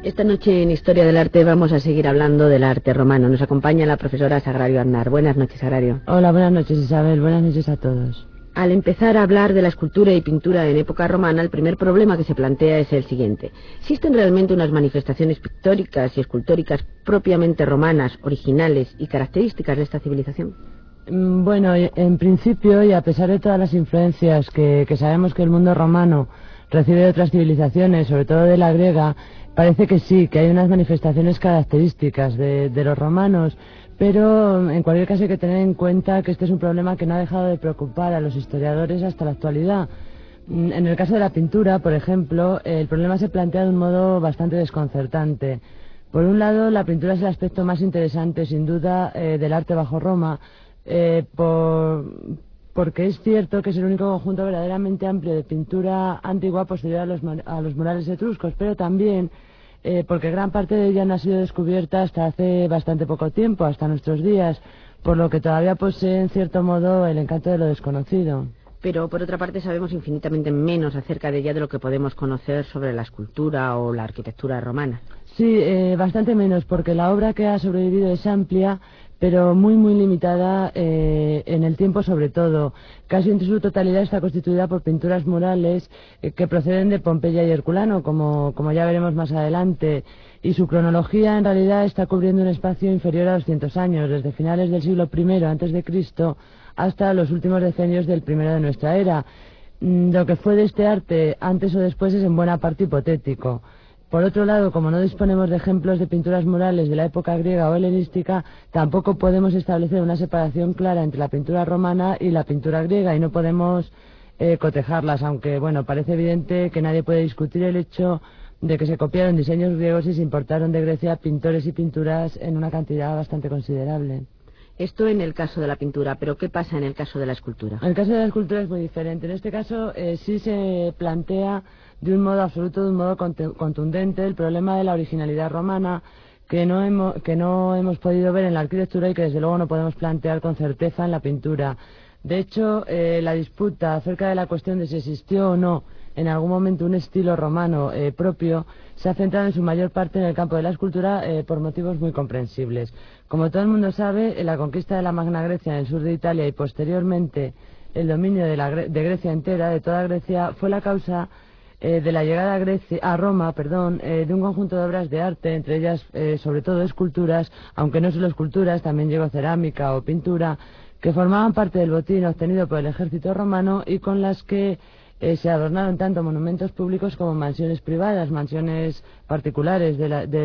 Esta noche en Historia del Arte vamos a seguir hablando del arte romano. Nos acompaña la profesora Sagrario Aznar. Buenas noches, Sagrario. Hola, buenas noches, Isabel. Buenas noches a todos. Al empezar a hablar de la escultura y pintura en época romana, el primer problema que se plantea es el siguiente. ¿Existen realmente unas manifestaciones pictóricas y escultóricas propiamente romanas, originales y características de esta civilización? Bueno, en principio, y a pesar de todas las influencias que sabemos que el mundo romano recibe de otras civilizaciones, sobre todo de la griega, parece que sí, que hay unas manifestaciones características de los romanos, pero en cualquier caso hay que tener en cuenta que este es un problema que no ha dejado de preocupar a los historiadores hasta la actualidad. En el caso de la pintura, por ejemplo, el problema se plantea de un modo bastante desconcertante. Por un lado, la pintura es el aspecto más interesante, sin duda, del arte bajo Roma, porque es cierto que es el único conjunto verdaderamente amplio de pintura antigua posterior a los murales etruscos, pero también porque gran parte de ella no ha sido descubierta hasta hace bastante poco tiempo, hasta nuestros días, por lo que todavía posee en cierto modo el encanto de lo desconocido. Pero por otra parte sabemos infinitamente menos acerca de ella de lo que podemos conocer sobre la escultura o la arquitectura romana. Sí, bastante menos, porque la obra que ha sobrevivido es amplia, pero muy limitada en el tiempo sobre todo. Casi en su totalidad está constituida por pinturas murales que proceden de Pompeya y Herculano, como ya veremos más adelante, y su cronología en realidad está cubriendo un espacio inferior a 200 años, desde finales del siglo I a.C. hasta los últimos decenios del primero de nuestra era. Lo que fue de este arte antes o después es en buena parte hipotético. Por otro lado, como no disponemos de ejemplos de pinturas murales de la época griega o helenística, tampoco podemos establecer una separación clara entre la pintura romana y la pintura griega y no podemos cotejarlas, aunque bueno, parece evidente que nadie puede discutir el hecho de que se copiaron diseños griegos y se importaron de Grecia pintores y pinturas en una cantidad bastante considerable. Esto en el caso de la pintura, pero ¿qué pasa en el caso de la escultura? En el caso de la escultura es muy diferente. En este caso sí se plantea de un modo absoluto, de un modo contundente, el problema de la originalidad romana que no hemos podido ver en la arquitectura y que desde luego no podemos plantear con certeza en la pintura. De hecho, la disputa acerca de la cuestión de si existió o no en algún momento un estilo romano propio se ha centrado en su mayor parte en el campo de la escultura por motivos muy comprensibles. Como todo el mundo sabe, la conquista de la Magna Grecia en el sur de Italia y posteriormente el dominio de Grecia entera, de toda Grecia, fue la causa de la llegada a Roma, de un conjunto de obras de arte, entre ellas sobre todo esculturas, aunque no solo esculturas, también llegó cerámica o pintura, que formaban parte del botín obtenido por el ejército romano y con las que se adornaron tanto monumentos públicos como mansiones privadas, mansiones particulares,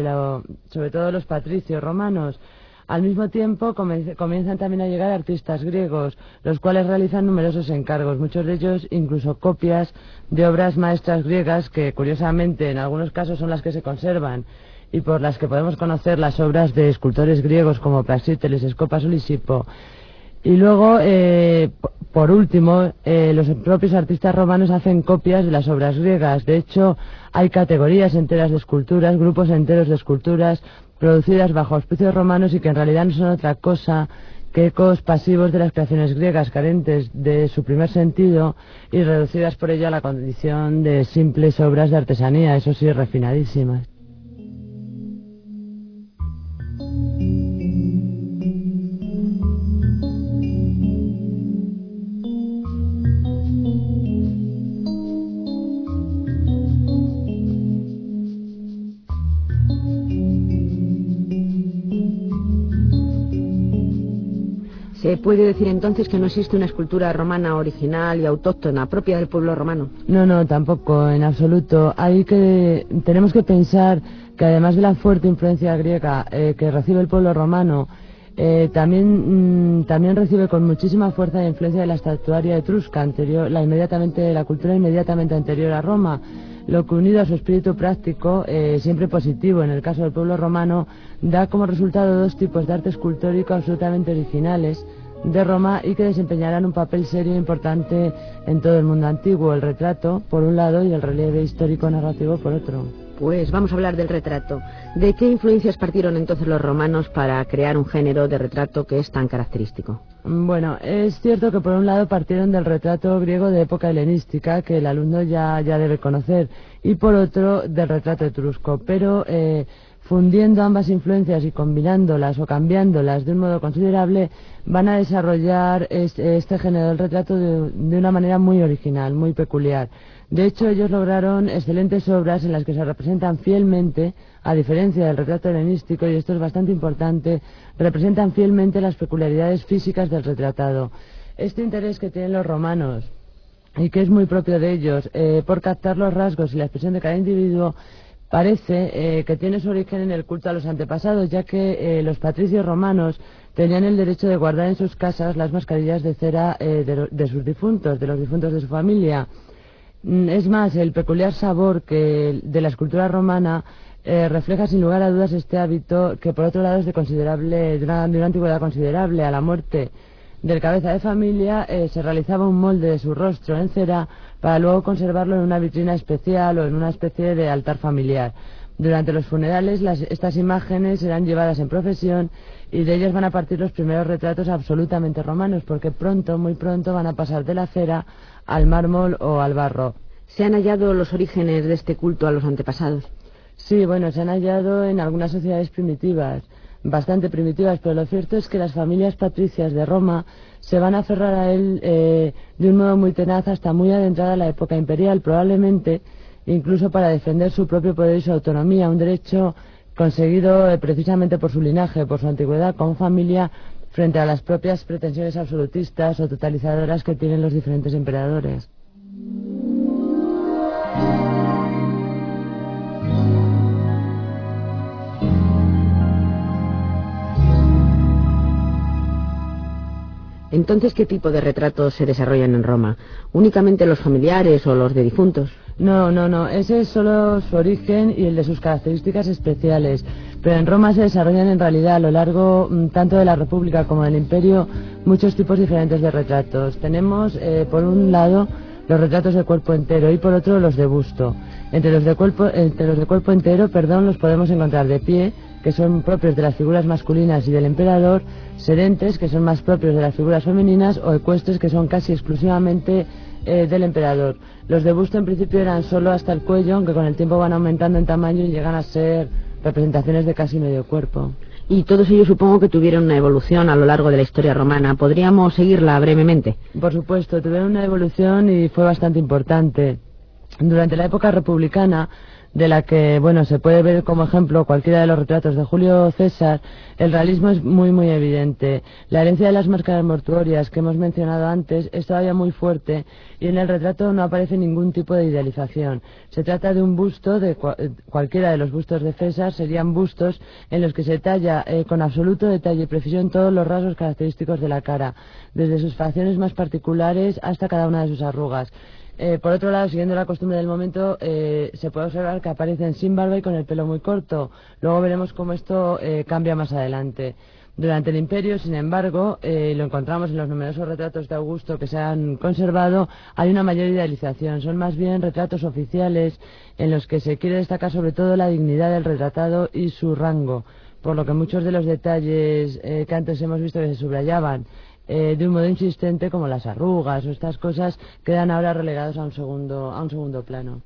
sobre todo los patricios romanos. Al mismo tiempo comienzan también a llegar artistas griegos, los cuales realizan numerosos encargos, muchos de ellos incluso copias de obras maestras griegas que curiosamente en algunos casos son las que se conservan y por las que podemos conocer las obras de escultores griegos como Praxíteles, Escopas o Lisipo. Y luego, por último, los propios artistas romanos hacen copias de las obras griegas. De hecho, hay categorías enteras de esculturas, grupos enteros de esculturas producidas bajo auspicios romanos y que en realidad no son otra cosa que ecos pasivos de las creaciones griegas, carentes de su primer sentido y reducidas por ello a la condición de simples obras de artesanía, eso sí, refinadísimas. ¿Se puede decir entonces que no existe una escultura romana original y autóctona propia del pueblo romano? No, tampoco, en absoluto. Tenemos que pensar que además de la fuerte influencia griega que recibe el pueblo romano, también recibe con muchísima fuerza la influencia de la estatuaria etrusca la cultura inmediatamente anterior a Roma, lo que unido a su espíritu práctico, siempre positivo en el caso del pueblo romano, da como resultado dos tipos de arte escultórico absolutamente originales de Roma y que desempeñarán un papel serio e importante en todo el mundo antiguo, el retrato por un lado y el relieve histórico narrativo por otro. Pues vamos a hablar del retrato. ¿De qué influencias partieron entonces los romanos para crear un género de retrato que es tan característico? Bueno, es cierto que por un lado partieron del retrato griego de época helenística, que el alumno ya debe conocer, y por otro del retrato etrusco, pero fundiendo ambas influencias y combinándolas o cambiándolas de un modo considerable, van a desarrollar este género del retrato de una manera muy original, muy peculiar. De hecho, ellos lograron excelentes obras en las que se representan fielmente, a diferencia del retrato helenístico, y esto es bastante importante, representan fielmente las peculiaridades físicas del retratado. Este interés que tienen los romanos, y que es muy propio de ellos, por captar los rasgos y la expresión de cada individuo, parece que tiene su origen en el culto a los antepasados, ya que los patricios romanos tenían el derecho de guardar en sus casas las mascarillas de cera de sus difuntos, de los difuntos de su familia. Es más, el peculiar sabor de la escultura romana refleja sin lugar a dudas este hábito, que por otro lado es de una antigüedad considerable. A la muerte del cabeza de familia se realizaba un molde de su rostro en cera para luego conservarlo en una vitrina especial o en una especie de altar familiar. Durante los funerales estas imágenes serán llevadas en procesión y de ellas van a partir los primeros retratos absolutamente romanos, porque pronto, muy pronto, van a pasar de la cera al mármol o al barro. ¿Se han hallado los orígenes de este culto a los antepasados? Sí, bueno, se han hallado en algunas sociedades primitivas, bastante primitivas, pero lo cierto es que las familias patricias de Roma se van a aferrar a él de un modo muy tenaz hasta muy adentrada la época imperial, probablemente incluso para defender su propio poder y su autonomía, un derecho conseguido precisamente por su linaje, por su antigüedad como familia, frente a las propias pretensiones absolutistas o totalizadoras que tienen los diferentes emperadores. Entonces, ¿qué tipo de retratos se desarrollan en Roma? ¿Únicamente los familiares o los de difuntos? No, ese es solo su origen y el de sus características especiales. Pero en Roma se desarrollan en realidad a lo largo tanto de la República como del Imperio muchos tipos diferentes de retratos. Tenemos, por un lado, los retratos de cuerpo entero y por otro los de busto. Entre los de cuerpo entero, los podemos encontrar de pie, que son propios de las figuras masculinas y del emperador, sedentes, que son más propios de las figuras femeninas, o ecuestres, que son casi exclusivamente del emperador. Los de busto en principio eran solo hasta el cuello, aunque con el tiempo van aumentando en tamaño y llegan a ser representaciones de casi medio cuerpo. Y todos ellos supongo que tuvieron una evolución a lo largo de la historia romana. ¿Podríamos seguirla brevemente? Por supuesto, tuvieron una evolución y fue bastante importante. Durante la época republicana, de la que, se puede ver como ejemplo cualquiera de los retratos de Julio César, el realismo es muy evidente. La herencia de las máscaras mortuorias que hemos mencionado antes es todavía muy fuerte y en el retrato no aparece ningún tipo de idealización. Se trata de un busto, cualquiera de los bustos de César serían bustos en los que se talla con absoluto detalle y precisión todos los rasgos característicos de la cara, desde sus facciones más particulares hasta cada una de sus arrugas. Por otro lado, siguiendo la costumbre del momento, se puede observar que aparecen sin barba y con el pelo muy corto. Luego veremos cómo esto cambia más adelante. Durante el Imperio, sin embargo, lo encontramos en los numerosos retratos de Augusto que se han conservado, hay una mayor idealización. Son más bien retratos oficiales en los que se quiere destacar sobre todo la dignidad del retratado y su rango, por lo que muchos de los detalles que antes hemos visto que se subrayaban de un modo insistente, como las arrugas o estas cosas, quedan ahora relegados a un segundo plano.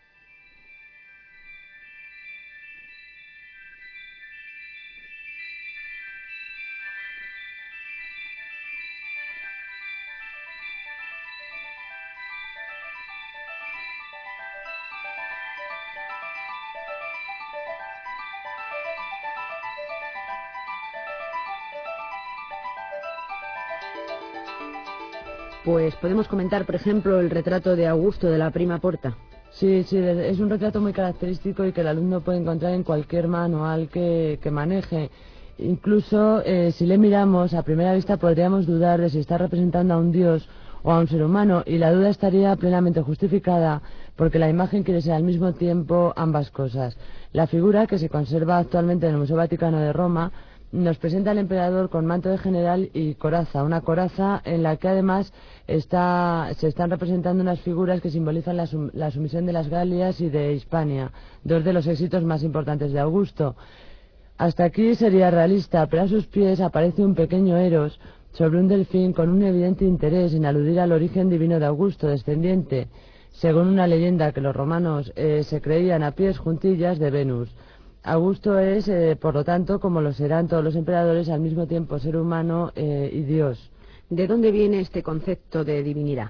Pues podemos comentar, por ejemplo, el retrato de Augusto de la Prima Porta. Sí, es un retrato muy característico y que el alumno puede encontrar en cualquier manual que maneje. Incluso, si le miramos, a primera vista podríamos dudar de si está representando a un dios o a un ser humano, y la duda estaría plenamente justificada porque la imagen quiere ser al mismo tiempo ambas cosas. La figura, que se conserva actualmente en el Museo Vaticano de Roma, nos presenta al emperador con manto de general y coraza, una coraza en la que además se están representando unas figuras que simbolizan la sumisión de las Galias y de Hispania, dos de los éxitos más importantes de Augusto. Hasta aquí sería realista, pero a sus pies aparece un pequeño Eros, sobre un delfín con un evidente interés en aludir al origen divino de Augusto, descendiente, según una leyenda que los romanos se creían a pies juntillas, de Venus. Augusto es, por lo tanto, como lo serán todos los emperadores, al mismo tiempo ser humano y Dios. ¿De dónde viene este concepto de divinidad?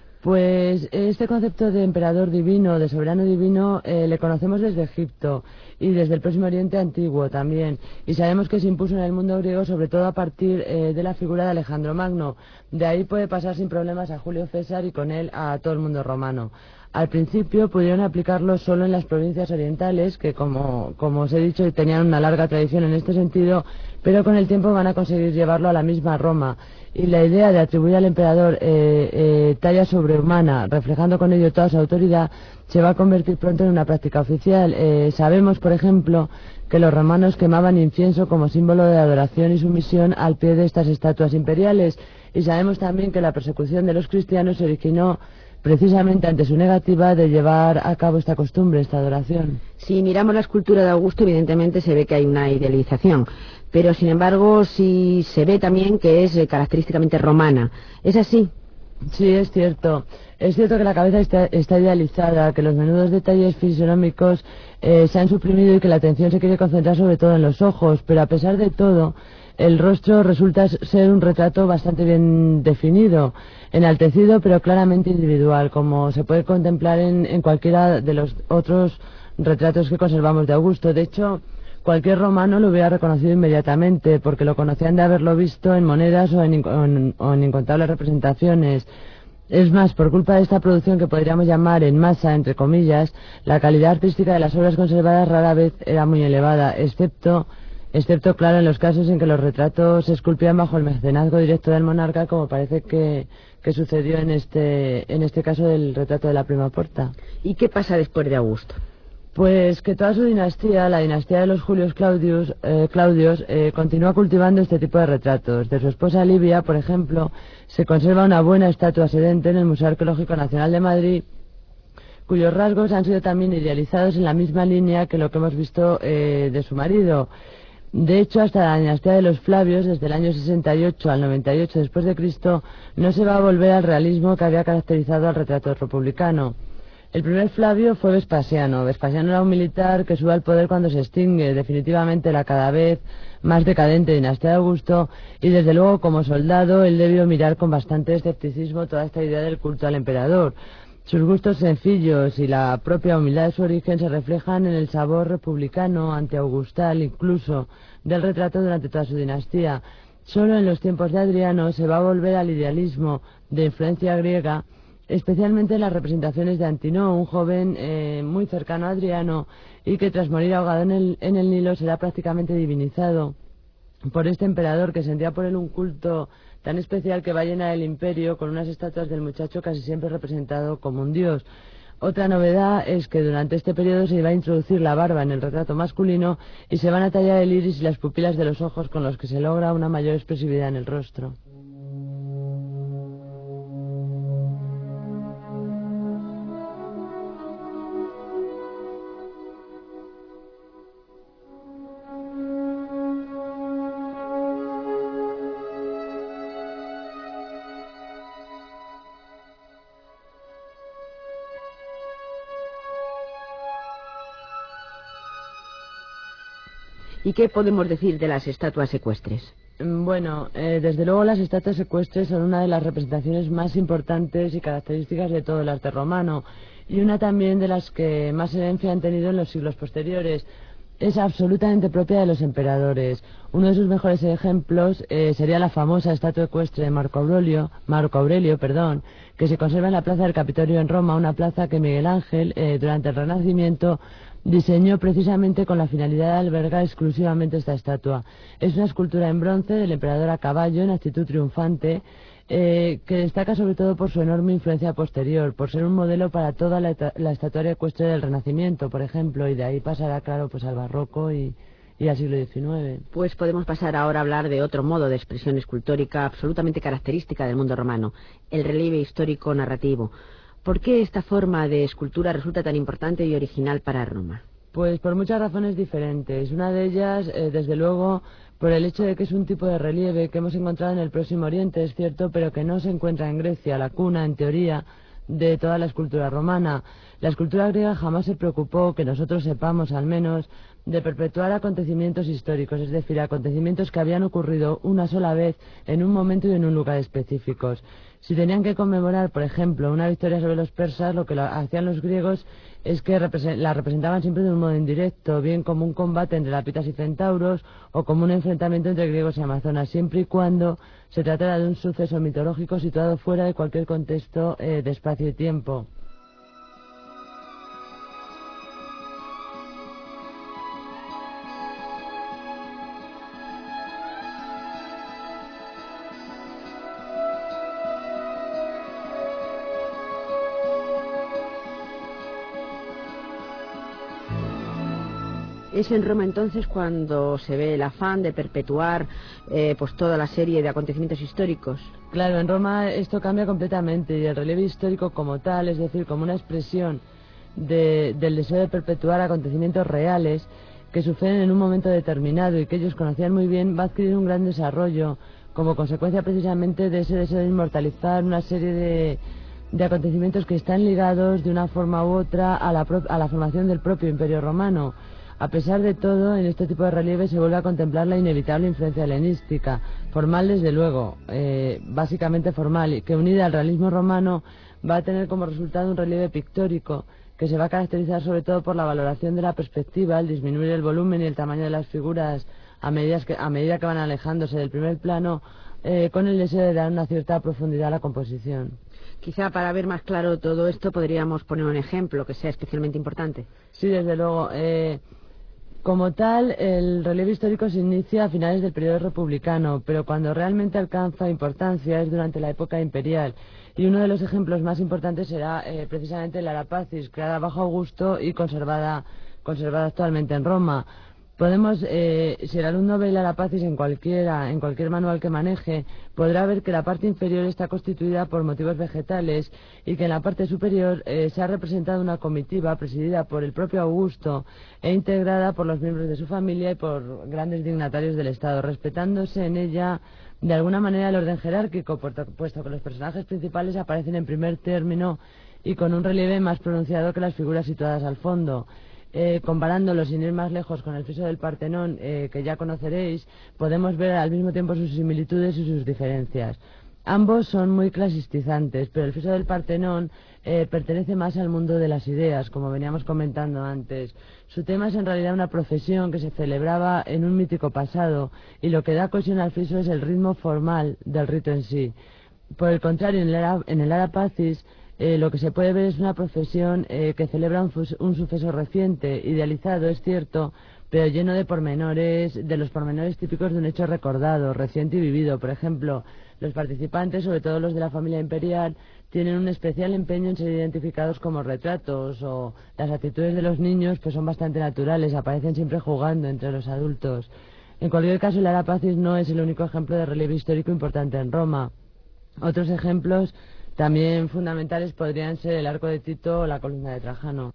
Pues este concepto de emperador divino, de soberano divino, le conocemos desde Egipto y desde el Próximo Oriente Antiguo también. Y sabemos que se impuso en el mundo griego sobre todo a partir de la figura de Alejandro Magno. De ahí puede pasar sin problemas a Julio César y con él a todo el mundo romano. Al principio pudieron aplicarlo solo en las provincias orientales, que como os he dicho tenían una larga tradición en este sentido, pero con el tiempo van a conseguir llevarlo a la misma Roma. Y la idea de atribuir al emperador talla sobrehumana, reflejando con ello toda su autoridad, se va a convertir pronto en una práctica oficial. Sabemos, por ejemplo, que los romanos quemaban incienso como símbolo de adoración y sumisión al pie de estas estatuas imperiales, y sabemos también que la persecución de los cristianos se originó precisamente ante su negativa de llevar a cabo esta costumbre, esta adoración. Si miramos la escultura de Augusto, evidentemente se ve que hay una idealización, pero sin embargo sí se ve también que es característicamente romana. ¿Es así? Sí, es cierto. Es cierto que la cabeza está idealizada, que los menudos detalles fisionómicos se han suprimido y que la atención se quiere concentrar sobre todo en los ojos, pero a pesar de todo, el rostro resulta ser un retrato bastante bien definido, enaltecido pero claramente individual, como se puede contemplar en cualquiera de los otros retratos que conservamos de Augusto. De hecho, cualquier romano lo hubiera reconocido inmediatamente, porque lo conocían de haberlo visto en monedas o en incontables representaciones. Es más, por culpa de esta producción que podríamos llamar en masa, entre comillas, la calidad artística de las obras conservadas rara vez era muy elevada, excepto claro en los casos en que los retratos se esculpían bajo el mecenazgo directo del monarca, como parece que sucedió en este caso del retrato de la Prima Porta. ¿Y qué pasa después de Augusto? Pues que toda su dinastía, la dinastía de los Julios Claudios, continúa cultivando este tipo de retratos. De su esposa Livia, por ejemplo, se conserva una buena estatua sedente en el Museo Arqueológico Nacional de Madrid, cuyos rasgos han sido también idealizados en la misma línea que lo que hemos visto de su marido. De hecho, hasta la dinastía de los Flavios, desde el año 68 al 98 después de Cristo, no se va a volver al realismo que había caracterizado al retrato republicano. El primer Flavio fue Vespasiano. Vespasiano era un militar que sube al poder cuando se extingue definitivamente la cada vez más decadente dinastía de Augusto, y desde luego como soldado él debió mirar con bastante escepticismo toda esta idea del culto al emperador. Sus gustos sencillos y la propia humildad de su origen se reflejan en el sabor republicano, antiaugustal incluso, del retrato durante toda su dinastía. Solo en los tiempos de Adriano se va a volver al idealismo de influencia griega, especialmente en las representaciones de Antinoo, un joven muy cercano a Adriano y que tras morir ahogado en el Nilo será prácticamente divinizado por este emperador, que sentía por él un culto tan especial que va a llenar el imperio con unas estatuas del muchacho casi siempre representado como un dios. Otra novedad es que durante este periodo se va a introducir la barba en el retrato masculino y se van a tallar el iris y las pupilas de los ojos, con los que se logra una mayor expresividad en el rostro. ¿Y qué podemos decir de las estatuas ecuestres? Bueno, desde luego las estatuas ecuestres son una de las representaciones más importantes y características de todo el arte romano, y una también de las que más herencia han tenido en los siglos posteriores. Es absolutamente propia de los emperadores. Uno de sus mejores ejemplos sería la famosa estatua ecuestre de Marco Aurelio, que se conserva en la Plaza del Capitolio en Roma, una plaza que Miguel Ángel, durante el Renacimiento, diseñó precisamente con la finalidad de albergar exclusivamente esta estatua. Es una escultura en bronce del emperador a caballo en actitud triunfante, que destaca sobre todo por su enorme influencia posterior, por ser un modelo para toda la estatuaria ecuestre del Renacimiento, por ejemplo, y de ahí pasará, claro, pues al barroco y al siglo XIX. Pues podemos pasar ahora a hablar de otro modo de expresión escultórica absolutamente característica del mundo romano, el relieve histórico narrativo. ¿Por qué esta forma de escultura resulta tan importante y original para Roma? Pues por muchas razones diferentes. Una de ellas, desde luego, por el hecho de que es un tipo de relieve que hemos encontrado en el Próximo Oriente, es cierto, pero que no se encuentra en Grecia, la cuna, en teoría, de toda la escultura romana. La escultura griega jamás se preocupó, que nosotros sepamos al menos, de perpetuar acontecimientos históricos, es decir, acontecimientos que habían ocurrido una sola vez en un momento y en un lugar específicos. Si tenían que conmemorar, por ejemplo, una victoria sobre los persas, lo que hacían los griegos es que la representaban siempre de un modo indirecto, bien como un combate entre lapitas y centauros o como un enfrentamiento entre griegos y amazonas, siempre y cuando se tratara de un suceso mitológico situado fuera de cualquier contexto de espacio y tiempo. Es en Roma entonces cuando se ve el afán de perpetuar pues toda la serie de acontecimientos históricos. Claro, en Roma esto cambia completamente y el relieve histórico como tal, es decir, como una expresión del deseo de perpetuar acontecimientos reales que suceden en un momento determinado y que ellos conocían muy bien, va a adquirir un gran desarrollo como consecuencia precisamente de ese deseo de inmortalizar una serie de acontecimientos que están ligados de una forma u otra a la formación del propio Imperio Romano. A pesar de todo, en este tipo de relieve se vuelve a contemplar la inevitable influencia helenística, formal desde luego, básicamente formal, que unida al realismo romano va a tener como resultado un relieve pictórico que se va a caracterizar sobre todo por la valoración de la perspectiva, el disminuir el volumen y el tamaño de las figuras a medida que van alejándose del primer plano, con el deseo de dar una cierta profundidad a la composición. Quizá para ver más claro todo esto podríamos poner un ejemplo que sea especialmente importante. Sí, desde luego. Como tal, el relieve histórico se inicia a finales del periodo republicano, pero cuando realmente alcanza importancia es durante la época imperial. Y uno de los ejemplos más importantes será precisamente la Arapacis, creada bajo Augusto y conservada actualmente en Roma. Podemos, si el alumno ve la Arapacis en cualquier manual que maneje, podrá ver que la parte inferior está constituida por motivos vegetales y que en la parte superior se ha representado una comitiva presidida por el propio Augusto e integrada por los miembros de su familia y por grandes dignatarios del Estado, respetándose en ella de alguna manera el orden jerárquico, puesto que los personajes principales aparecen en primer término y con un relieve más pronunciado que las figuras situadas al fondo. Comparándolo sin ir más lejos con el friso del Partenón, que ya conoceréis, podemos ver al mismo tiempo sus similitudes y sus diferencias. Ambos son muy clasicizantes, pero el friso del Partenón pertenece más al mundo de las ideas, como veníamos comentando antes. Su tema es en realidad una profesión que se celebraba en un mítico pasado, y lo que da cohesión al friso es el ritmo formal del rito en sí. Por el contrario, en el Arapacis, lo que se puede ver es una procesión que celebra un suceso reciente, idealizado, es cierto, pero lleno de los pormenores típicos de un hecho recordado, reciente y vivido. Por ejemplo, los participantes, sobre todo los de la familia imperial, tienen un especial empeño en ser identificados como retratos, o las actitudes de los niños pues son bastante naturales, aparecen siempre jugando entre los adultos. En cualquier caso, el Arapacis no es el único ejemplo de relieve histórico importante en Roma. Otros ejemplos también fundamentales podrían ser el arco de Tito o la columna de Trajano.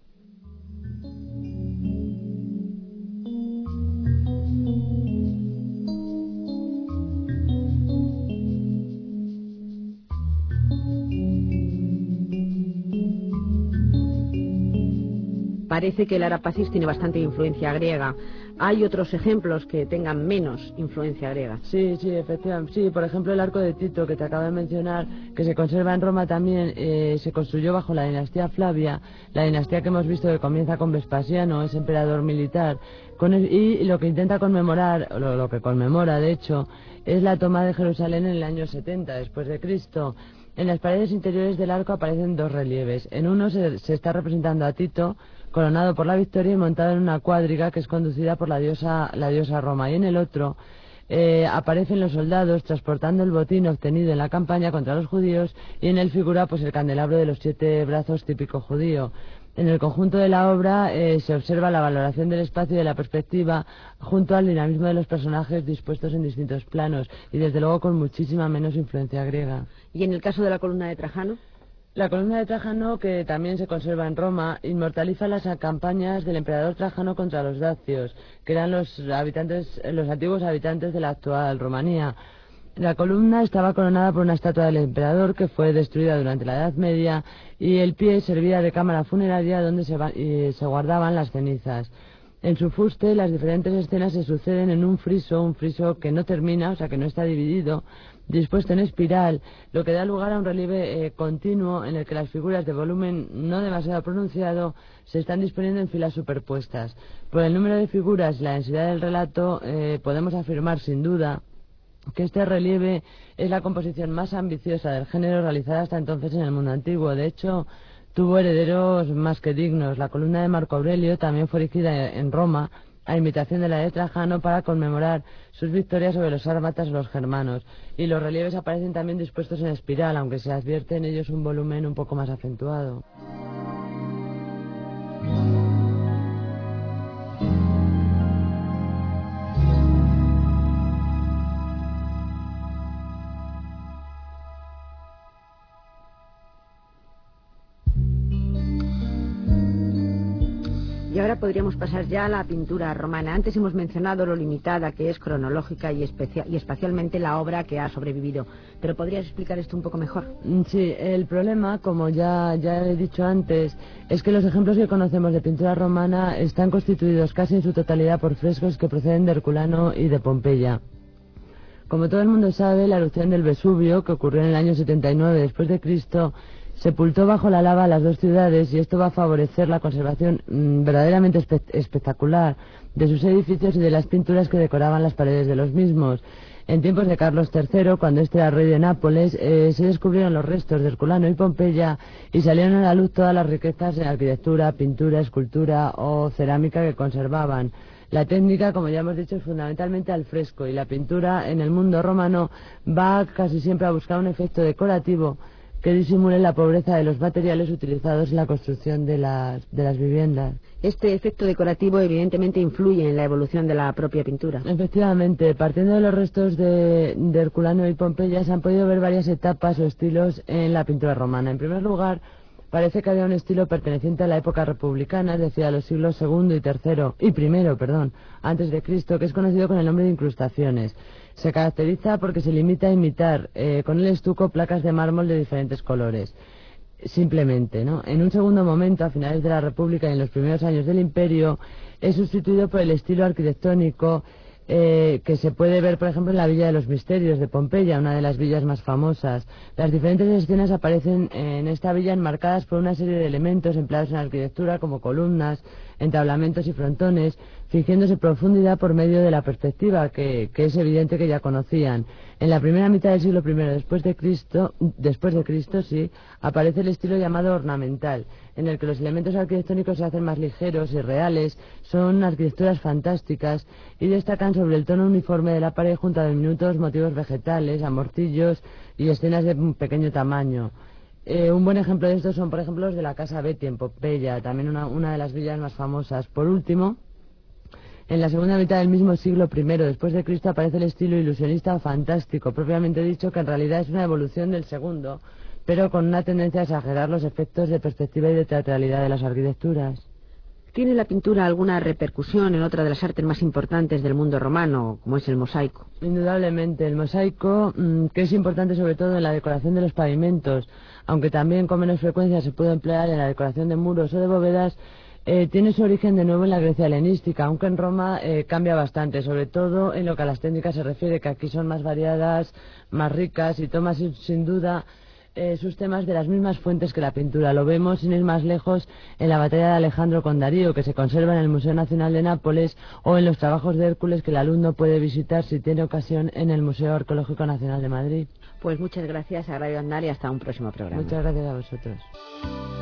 Parece que el Arapacis tiene bastante influencia griega. ¿Hay otros ejemplos que tengan menos influencia griega? Sí, efectivamente. Sí, por ejemplo, el arco de Tito, que te acabo de mencionar, que se conserva en Roma también, se construyó bajo la dinastía Flavia, la dinastía que hemos visto que comienza con Vespasiano, es emperador militar, y lo que intenta conmemorar, o lo que conmemora, de hecho, es la toma de Jerusalén en el año 70 después de Cristo. En las paredes interiores del arco aparecen dos relieves. En uno se está representando a Tito, coronado por la victoria y montado en una cuadriga que es conducida por la diosa Roma, y en el otro aparecen los soldados transportando el botín obtenido en la campaña contra los judíos, y en él figura pues el candelabro de los 7 brazos típico judío. En el conjunto de la obra se observa la valoración del espacio y de la perspectiva junto al dinamismo de los personajes dispuestos en distintos planos, y desde luego con muchísima menos influencia griega. ¿Y en el caso de la columna de Trajano? La columna de Trajano, que también se conserva en Roma, inmortaliza las campañas del emperador Trajano contra los dacios, que eran los antiguos habitantes de la actual Rumanía. La columna estaba coronada por una estatua del emperador que fue destruida durante la Edad Media y el pie servía de cámara funeraria donde se guardaban las cenizas. En su fuste las diferentes escenas se suceden en un friso que no termina, o sea que no está dividido, dispuesto en espiral, lo que da lugar a un relieve continuo en el que las figuras de volumen no demasiado pronunciado se están disponiendo en filas superpuestas. Por el número de figuras y la densidad del relato podemos afirmar sin duda que este relieve es la composición más ambiciosa del género realizada hasta entonces en el mundo antiguo. De hecho, tuvo herederos más que dignos. La columna de Marco Aurelio también fue erigida en Roma a imitación de la de Trajano para conmemorar sus victorias sobre los sármatas o los germanos. Y los relieves aparecen también dispuestos en espiral, aunque se advierte en ellos un volumen un poco más acentuado. Y ahora podríamos pasar ya a la pintura romana. Antes hemos mencionado lo limitada que es cronológica y espacialmente la obra que ha sobrevivido. ¿Pero podrías explicar esto un poco mejor? Sí, el problema, como ya he dicho antes, es que los ejemplos que conocemos de pintura romana están constituidos casi en su totalidad por frescos que proceden de Herculano y de Pompeya. Como todo el mundo sabe, la erupción del Vesubio, que ocurrió en el año 79 después de Cristo, sepultó bajo la lava las dos ciudades y esto va a favorecer la conservación verdaderamente espectacular de sus edificios y de las pinturas que decoraban las paredes de los mismos. En tiempos de Carlos III, cuando este era rey de Nápoles, se descubrieron los restos de Herculano y Pompeya y salieron a la luz todas las riquezas en arquitectura, pintura, escultura o cerámica que conservaban. La técnica, como ya hemos dicho, es fundamentalmente al fresco y la pintura en el mundo romano va casi siempre a buscar un efecto decorativo que disimule la pobreza de los materiales utilizados en la construcción de las viviendas. Este efecto decorativo evidentemente influye en la evolución de la propia pintura. Efectivamente, partiendo de los restos de Herculano y Pompeya se han podido ver varias etapas o estilos en la pintura romana. En primer lugar, parece que había un estilo perteneciente a la época republicana, es decir, a los siglos II y I, antes de Cristo, que es conocido con el nombre de incrustaciones. Se caracteriza porque se limita a imitar con el estuco placas de mármol de diferentes colores. Simplemente, ¿no? En un segundo momento, a finales de la República y en los primeros años del Imperio, es sustituido por el estilo arquitectónico que se puede ver, por ejemplo, en la Villa de los Misterios de Pompeya, una de las villas más famosas. Las diferentes escenas aparecen en esta villa enmarcadas por una serie de elementos empleados en la arquitectura, como columnas, entablamentos y frontones, fingiéndose profundidad por medio de la perspectiva, que es evidente que ya conocían. En la primera mitad del siglo I después de Cristo, aparece el estilo llamado ornamental, en el que los elementos arquitectónicos se hacen más ligeros y reales, son arquitecturas fantásticas y destacan sobre el tono uniforme de la pared junto a diminutos motivos vegetales, amortillos y escenas de un pequeño tamaño. Un buen ejemplo de estos son, por ejemplo, los de la Casa Betti en Pompeya, también una de las villas más famosas. Por último, en la segunda mitad del mismo siglo I después de Cristo aparece el estilo ilusionista o fantástico, propiamente dicho, que en realidad es una evolución del segundo, pero con una tendencia a exagerar los efectos de perspectiva y de teatralidad de las arquitecturas. ¿Tiene la pintura alguna repercusión en otra de las artes más importantes del mundo romano, como es el mosaico? Indudablemente, el mosaico, que es importante sobre todo en la decoración de los pavimentos, aunque también con menos frecuencia se puede emplear en la decoración de muros o de bóvedas, tiene su origen de nuevo en la Grecia helenística, aunque en Roma cambia bastante, sobre todo en lo que a las técnicas se refiere, que aquí son más variadas, más ricas y toma sin duda sus temas de las mismas fuentes que la pintura. Lo vemos, sin ir más lejos, en la batalla de Alejandro con Darío, que se conserva en el Museo Nacional de Nápoles, o en los trabajos de Hércules que el alumno puede visitar si tiene ocasión en el Museo Arqueológico Nacional de Madrid. Pues muchas gracias a Radio Andar y hasta un próximo programa. Muchas gracias a vosotros.